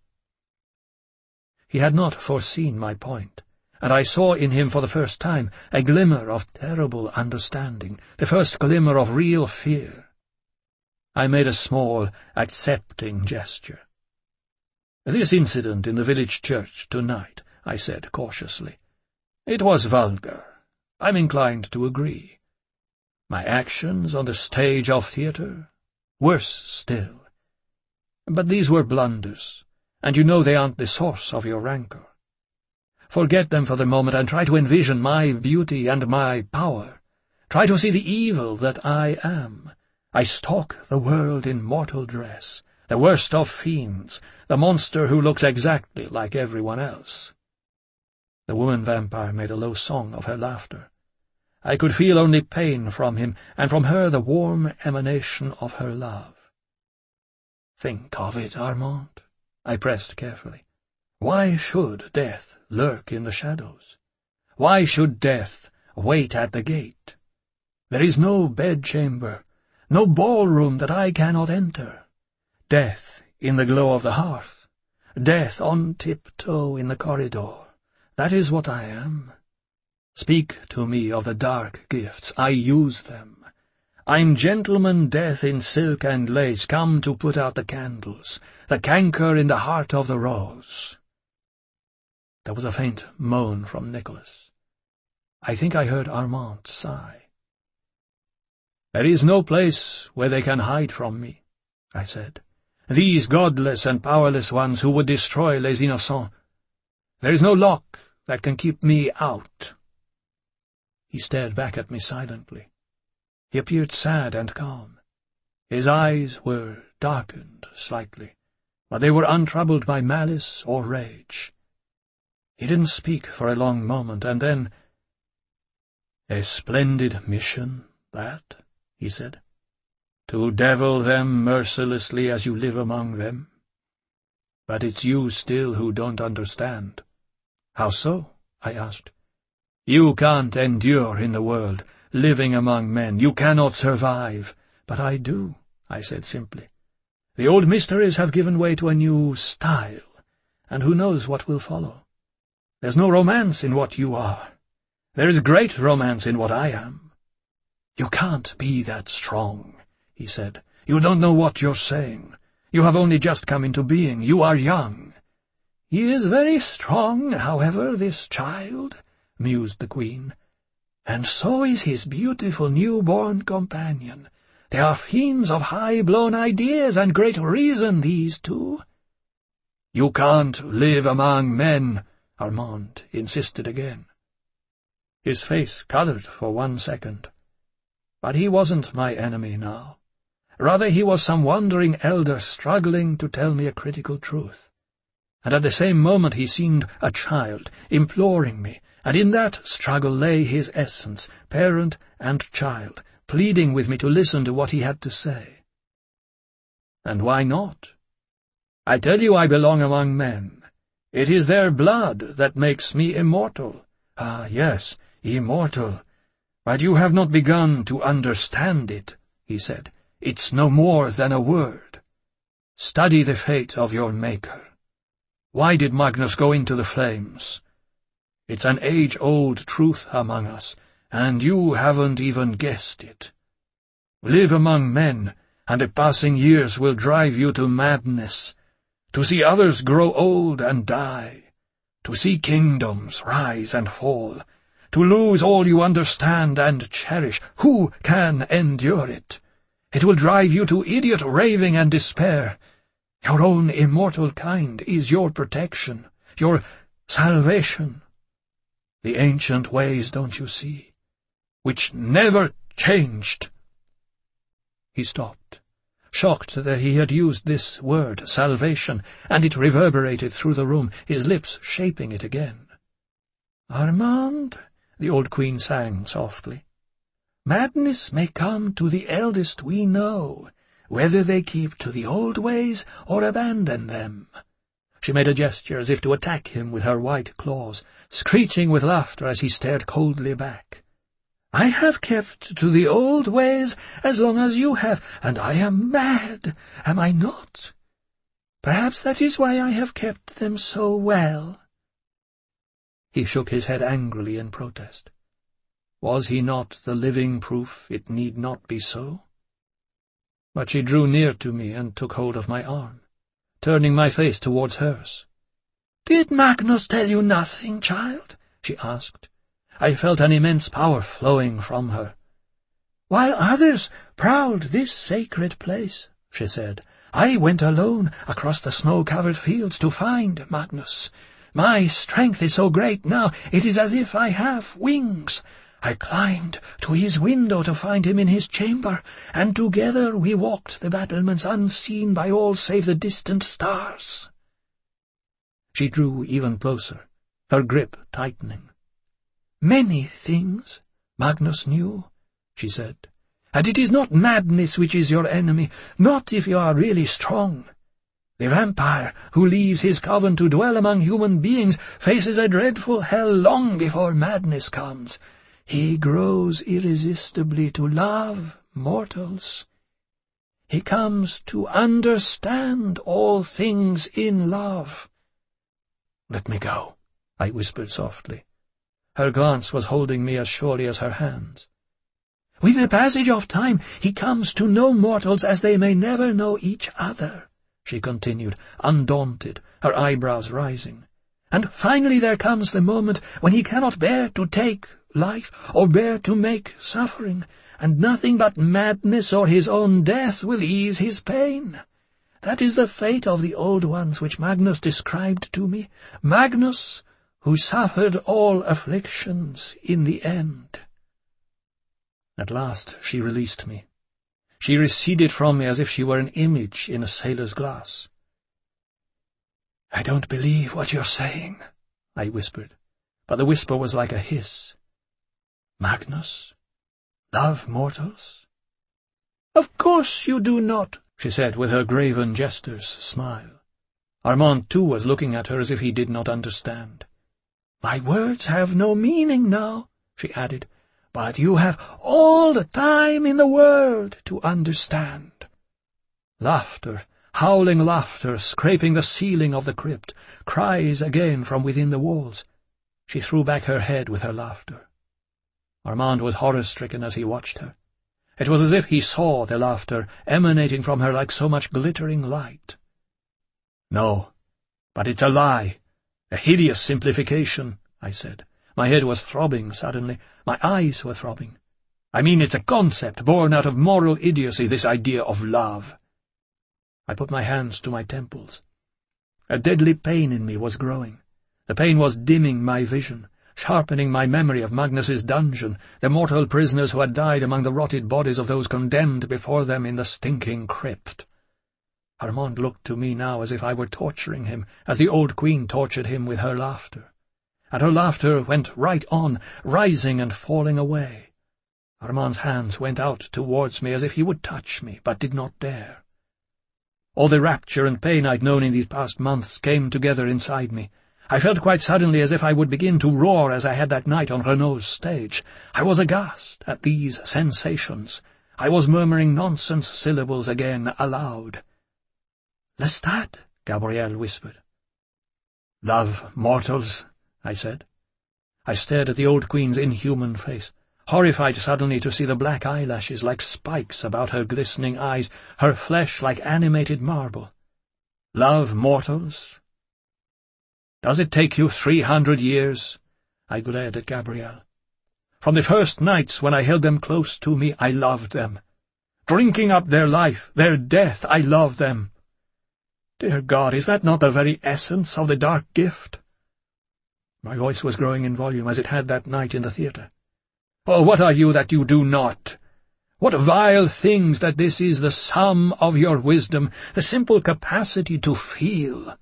He had not foreseen my point, and I saw in him for the first time a glimmer of terrible understanding, the first glimmer of real fear. I made a small, accepting gesture. "This incident in the village church tonight," I said cautiously. "It was vulgar. I'm inclined to agree. My actions on the stage of theatre? Worse still. But these were blunders, and you know they aren't the source of your rancor. Forget them for the moment and try to envision my beauty and my power. Try to see the evil that I am. I stalk the world in mortal dress, the worst of fiends, the monster who looks exactly like everyone else." The woman vampire made a low song of her laughter. I could feel only pain from him, and from her the warm emanation of her love. "Think of it, Armand," I pressed carefully. "Why should death lurk in the shadows? Why should death wait at the gate? There is no bedchamber, no ballroom that I cannot enter. Death in the glow of the hearth, death on tiptoe in the corridor. That is what I am. Speak to me of the dark gifts. I use them. I'm gentleman death in silk and lace, come to put out the candles, the canker in the heart of the rose." There was a faint moan from Nicholas. I think I heard Armand sigh. "There is no place where they can hide from me," I said. "These godless and powerless ones who would destroy Les Innocents. There is no lock that can keep me out." He stared back at me silently. He appeared sad and calm. His eyes were darkened slightly, but they were untroubled by malice or rage. He didn't speak for a long moment, and then, "A splendid mission, that," he said. "To devil them mercilessly as you live among them. But it's you still who don't understand." "How so?" I asked. "You can't endure in the world, living among men. You cannot survive." "But I do," I said simply. "The old mysteries have given way to a new style, and who knows what will follow. There's no romance in what you are. There is great romance in what I am." "You can't be that strong," he said. "You don't know what you're saying. You have only just come into being. You are young." "He is very strong, however, this child," mused the Queen. "And so is his beautiful new-born companion. They are fiends of high-blown ideas and great reason, these two." "You can't live among men," Armand insisted again. His face colored for 1 second. But he wasn't my enemy now. Rather, he was some wandering elder struggling to tell me a critical truth. And at the same moment he seemed a child, imploring me, and in that struggle lay his essence, parent and child, pleading with me to listen to what he had to say. And why not? I tell you I belong among men. It is their blood that makes me immortal. Ah, yes, immortal. But you have not begun to understand it, he said. It's no more than a word. Study the fate of your maker. Why did Magnus go into the flames? It's an age-old truth among us, and you haven't even guessed it. Live among men, and the passing years will drive you to madness, to see others grow old and die, to see kingdoms rise and fall, to lose all you understand and cherish. Who can endure it? It will drive you to idiot raving and despair. Your own immortal kind is your protection, your salvation. The ancient ways, don't you see, which never changed." He stopped, shocked that he had used this word, salvation, and it reverberated through the room, his lips shaping it again. "Armand," the old Queen sang softly, "madness may come to the eldest we know, whether they keep to the old ways or abandon them." She made a gesture as if to attack him with her white claws, screeching with laughter as he stared coldly back. "I have kept to the old ways as long as you have, and I am mad, am I not? Perhaps that is why I have kept them so well." He shook his head angrily in protest. Was he not the living proof it need not be so? But she drew near to me and took hold of my arm, turning my face towards hers. "Did Magnus tell you nothing, child?" she asked. I felt an immense power flowing from her. "While others prowled this sacred place," she said, "I went alone across the snow-covered fields to find Magnus. My strength is so great now, it is as if I have wings. I climbed to his window to find him in his chamber, and together we walked the battlements unseen by all save the distant stars." She drew even closer, her grip tightening. "Many things Magnus knew," she said, "and it is not madness which is your enemy, not if you are really strong. The vampire who leaves his coven to dwell among human beings faces a dreadful hell long before madness comes. He grows irresistibly to love mortals. He comes to understand all things in love." "Let me go," I whispered softly. Her glance was holding me as surely as her hands. "With the passage of time he comes to know mortals as they may never know each other," she continued, undaunted, her eyebrows rising. "And finally there comes the moment when he cannot bear to take life or bear to make suffering, and nothing but madness or his own death will ease his pain. That is the fate of the old ones which Magnus described to me, Magnus, who suffered all afflictions in the end." At last she released me. She receded from me as if she were an image in a sailor's glass. "I don't believe what you're saying," I whispered, but the whisper was like a hiss. "Magnus? Love mortals?" "Of course you do not," she said with her graven jester's smile. Armand, too, was looking at her as if he did not understand. "My words have no meaning now," she added, "but you have all the time in the world to understand." Laughter, howling laughter, scraping the ceiling of the crypt, cries again from within the walls. She threw back her head with her laughter. Armand was horror-stricken as he watched her. It was as if he saw the laughter emanating from her like so much glittering light. "No, but it's a lie, a hideous simplification," I said. My head was throbbing suddenly. My eyes were throbbing. "I mean, it's a concept born out of moral idiocy, this idea of love." I put my hands to my temples. A deadly pain in me was growing. The pain was dimming my vision, sharpening my memory of Magnus's dungeon, the mortal prisoners who had died among the rotted bodies of those condemned before them in the stinking crypt. Armand looked to me now as if I were torturing him, as the old queen tortured him with her laughter. And her laughter went right on, rising and falling away. Armand's hands went out towards me as if he would touch me, but did not dare. All the rapture and pain I'd known in these past months came together inside me. I felt quite suddenly as if I would begin to roar as I had that night on Renaud's stage. I was aghast at these sensations. I was murmuring nonsense syllables again, aloud. "Lestat," Gabrielle whispered. "Love mortals," I said. I stared at the old queen's inhuman face, horrified suddenly to see the black eyelashes like spikes about her glistening eyes, her flesh like animated marble. "Love mortals? Does it take you 300 years? I glared at Gabrielle. "From the first nights when I held them close to me, I loved them. Drinking up their life, their death, I loved them. Dear God, is that not the very essence of the dark gift?" My voice was growing in volume as it had that night in the theatre. "Oh, what are you that you do not? What vile things that this is the sum of your wisdom, the simple capacity to feel."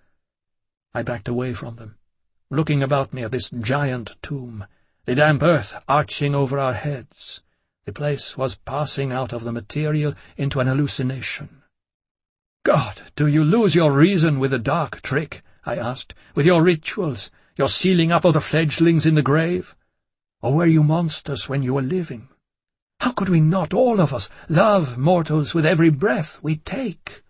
I backed away from them, looking about me at this giant tomb, the damp earth arching over our heads. The place was passing out of the material into an hallucination. "God, do you lose your reason with the dark trick?" I asked, "with your rituals, your sealing up of the fledglings in the grave? Or were you monsters when you were living? How could we not, all of us, love mortals with every breath we take?"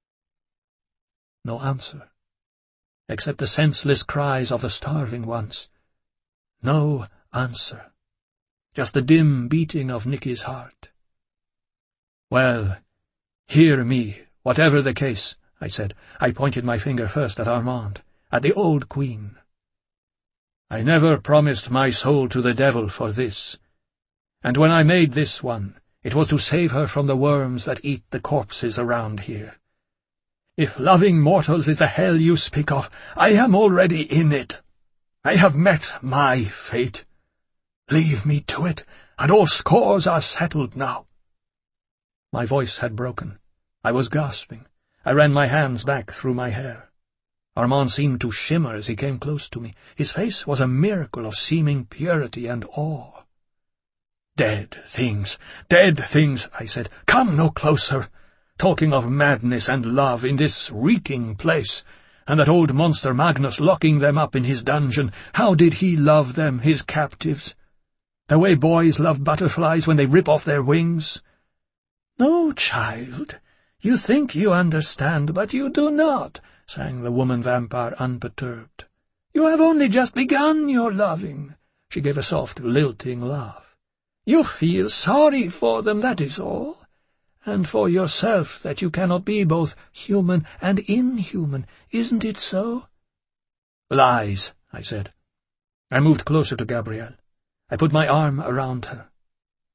No answer, except the senseless cries of the starving ones. No answer, just the dim beating of Nicky's heart. "Well, hear me, whatever the case," I said. I pointed my finger first at Armand, at the old queen. "I never promised my soul to the devil for this, and when I made this one, it was to save her from the worms that eat the corpses around here. If loving mortals is the hell you speak of, I am already in it. I have met my fate. Leave me to it, and all scores are settled now." My voice had broken. I was gasping. I ran my hands back through my hair. Armand seemed to shimmer as he came close to me. His face was a miracle of seeming purity and awe. Dead things, I said. "Come no closer. Talking of madness and love in this reeking place, and that old monster Magnus locking them up in his dungeon. How did he love them, his captives? The way boys love butterflies when they rip off their wings? No, child, you think you understand, but you do not," sang the woman-vampire unperturbed. "You have only just begun your loving." She gave a soft, lilting laugh. "You feel sorry for them, that is all, and for yourself that you cannot be both human and inhuman, isn't it so?" "Lies," I said. I moved closer to Gabrielle. I put my arm around her.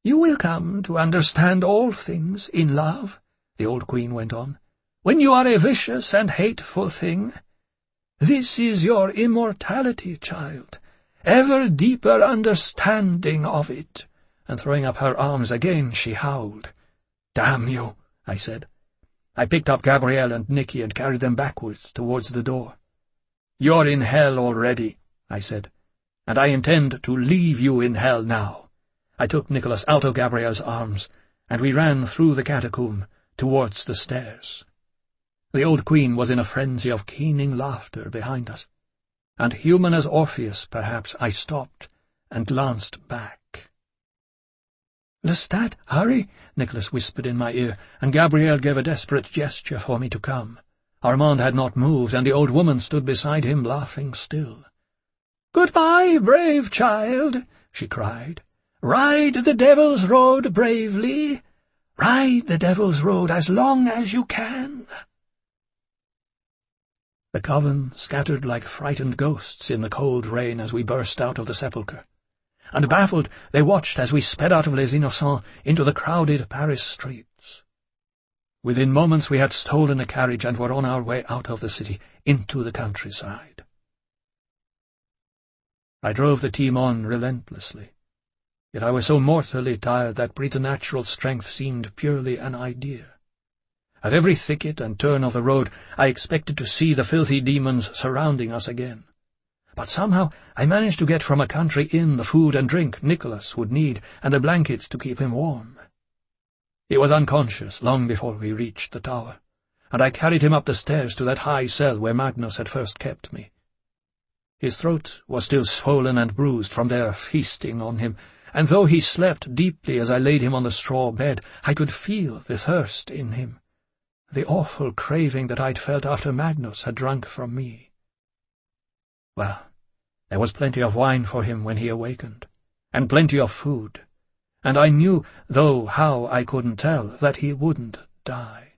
"You will come to understand all things in love," the old queen went on, "when you are a vicious and hateful thing. This is your immortality, child, ever deeper understanding of it." And throwing up her arms again, she howled. "Damn you," I said. I picked up Gabrielle and Nicky and carried them backwards towards the door. "You're in hell already," I said, "and I intend to leave you in hell now." I took Nicholas out of Gabrielle's arms, and we ran through the catacomb towards the stairs. The old queen was in a frenzy of keening laughter behind us, and human as Orpheus, perhaps, I stopped and glanced back. "Lestat, hurry!" Nicholas whispered in my ear, and Gabrielle gave a desperate gesture for me to come. Armand had not moved, and the old woman stood beside him, laughing still. "Goodbye, brave child," she cried. "Ride the Devil's Road bravely. Ride the Devil's Road as long as you can." The coven scattered like frightened ghosts in the cold rain as we burst out of the sepulchre, and baffled they watched as we sped out of Les Innocents into the crowded Paris streets. Within moments we had stolen a carriage and were on our way out of the city, into the countryside. I drove the team on relentlessly, yet I was so mortally tired that preternatural strength seemed purely an idea. At every thicket and turn of the road I expected to see the filthy demons surrounding us again. But somehow I managed to get from a country inn the food and drink Nicholas would need and the blankets to keep him warm. He was unconscious long before we reached the tower, and I carried him up the stairs to that high cell where Magnus had first kept me. His throat was still swollen and bruised from their feasting on him, and though he slept deeply as I laid him on the straw bed, I could feel the thirst in him, the awful craving that I'd felt after Magnus had drunk from me. Well, there was plenty of wine for him when he awakened, and plenty of food, and I knew, though how I couldn't tell, that he wouldn't die.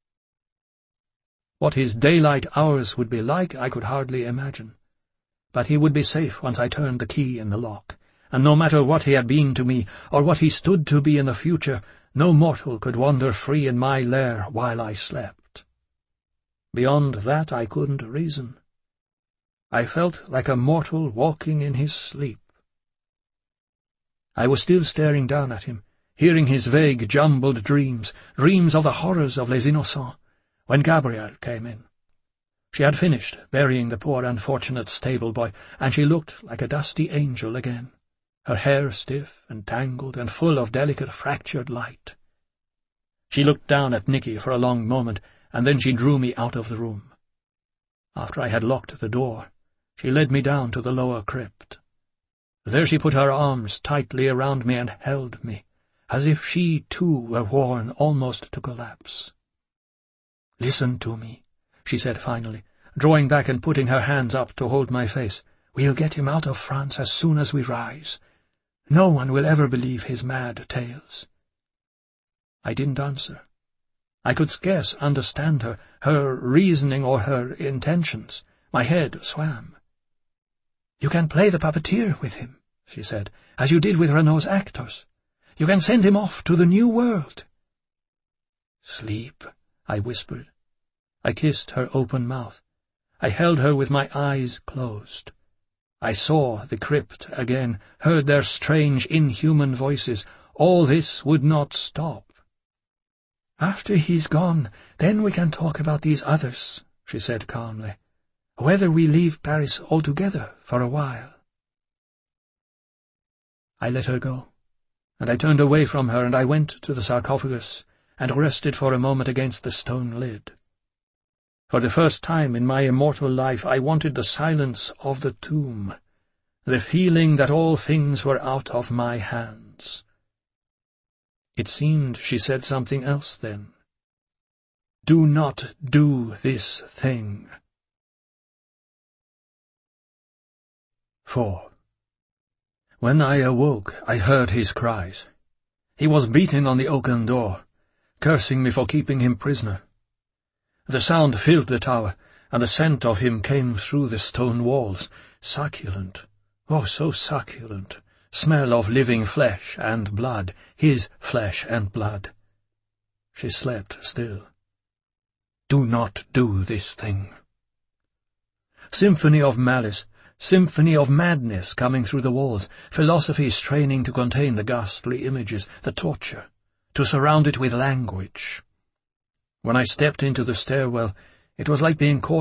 What his daylight hours would be like I could hardly imagine, but he would be safe once I turned the key in the lock, and no matter what he had been to me, or what he stood to be in the future, no mortal could wander free in my lair while I slept. Beyond that I couldn't reason. I felt like a mortal walking in his sleep. I was still staring down at him, hearing his vague, jumbled dreams of the horrors of Les Innocents, when Gabrielle came in. She had finished burying the poor unfortunate stable-boy, and she looked like a dusty angel again, her hair stiff and tangled and full of delicate fractured light. She looked down at Nicky for a long moment, and then she drew me out of the room. After I had locked the door, she led me down to the lower crypt. There she put her arms tightly around me and held me, as if she too were worn almost to collapse. "Listen to me," she said finally, drawing back and putting her hands up to hold my face. "We'll get him out of France as soon as we rise. No one will ever believe his mad tales." I didn't answer. I could scarce understand her reasoning or her intentions. My head swam. "You can play the puppeteer with him," she said, "as you did with Renault's actors. You can send him off to the New World." "Sleep," I whispered. I kissed her open mouth. I held her with my eyes closed. I saw the crypt again, heard their strange, inhuman voices. All this would not stop. "After he's gone, then we can talk about these others," she said calmly. "Whether we leave Paris altogether for a while." I let her go, and I turned away from her, and I went to the sarcophagus and rested for a moment against the stone lid. For the first time in my immortal life I wanted the silence of the tomb, the feeling that all things were out of my hands. It seemed she said something else then. "Do not do this thing." 4. When I awoke, I heard his cries. He was beating on the oaken door, cursing me for keeping him prisoner. The sound filled the tower, and the scent of him came through the stone walls, succulent, oh, so succulent, smell of living flesh and blood, his flesh and blood. She slept still. Do not do this thing. Symphony of malice, symphony of madness coming through the walls, philosophy straining to contain the ghastly images, the torture, to surround it with language. When I stepped into the stairwell, it was like being caught